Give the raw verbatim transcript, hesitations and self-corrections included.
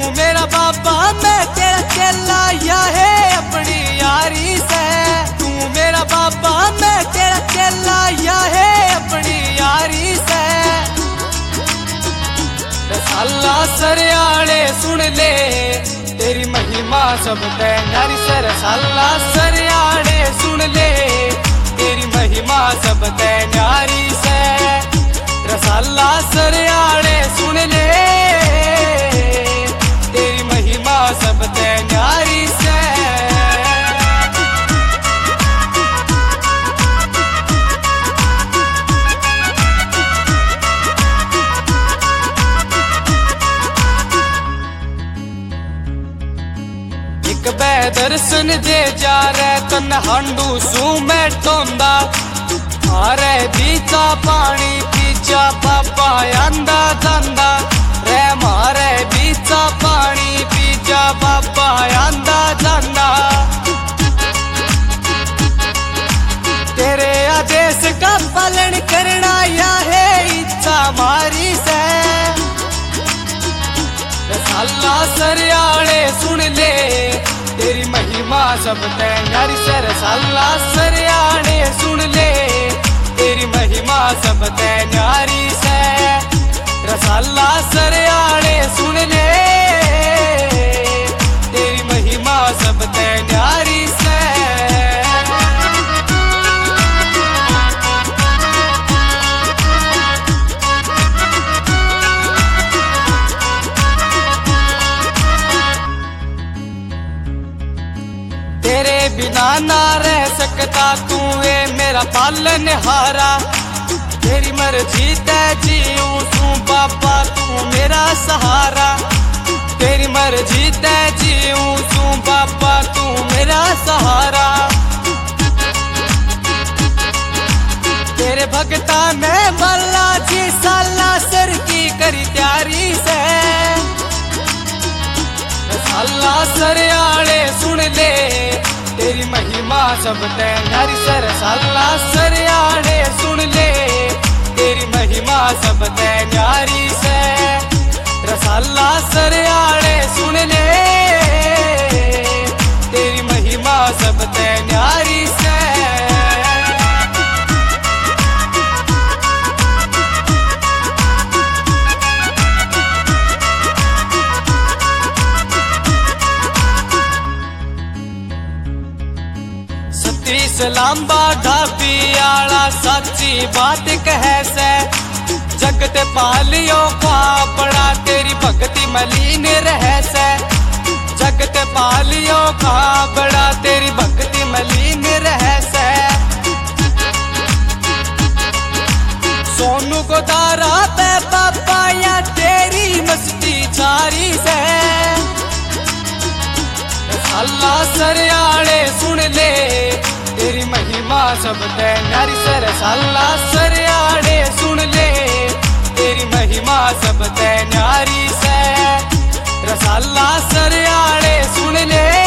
मेरा बाबा मैं तेरा चेला या है अपनी यारी से। तू मेरा बाबा मैं तेरा चेला या है अपनी यारी से। रसाला सरयाड़े सुन ले तेरी महिमा सब ते नारी से। रसाला सरयाड़े सुन ले तेरी महिमा सब ते नारी से। रसाला सरयाड़े सुन ले तेरी महिमा सब ते नारी से। एक बै दर्शन जे जा रे तन हांडू सू मैं टोंदा। मारे बीचा पानी पीचा बाबा आंदा जांदा रे। मारे बीचा पानी पीचा बाबा आंदा जांदा। तेरे आदेश का पालन करना या है इच्छा मारी से। रसाला सरयाड़े सुन ले तेरी महिमा सब ते नारी से। रसाला सरयाड़े सुन ले तेरी महिमा सब ते नारी से। रसाला सरयाड़े सुन ले तेरी महिमा सब ते नारी से। तेरे बिना ना रह सकता तू है मेरा पालन हारा। तेरी मर्जी तय जीऊं तू बाबा तू मेरा सहारा। तेरी मर्जी तय जीऊं तू बाबा तू मेरा सहारा। तेरे भगता ने बल्ला जी साला सर की करी तैयारी से। रसाला सरयाड़े सुन ले तेरी महिमा सब ते नारी से। रसाला सरयाड़े सुन ले तेरी महिमा सब ते नारी से। रसाला सरयाड़े सुन ले तेरी महिमा सब ते नारी से। लांबा ढाबी आला सच्ची बात कहे से। जगत पालियो खापड़ा तेरी भक्ति मलीन रहे से। जगत पालियो खापड़ा तेरी भक्ति मलीन रहे से। सोनू को दारा पे पापा या तेरी मस्ती छारी से। रसाला सरयाड़े सुन ले तेरी महिमा सब ते नारी से। रसाला सरयाड़े सुन ले तेरी महिमा सब ते नारी से। रसाला सरयाड़े सुन ले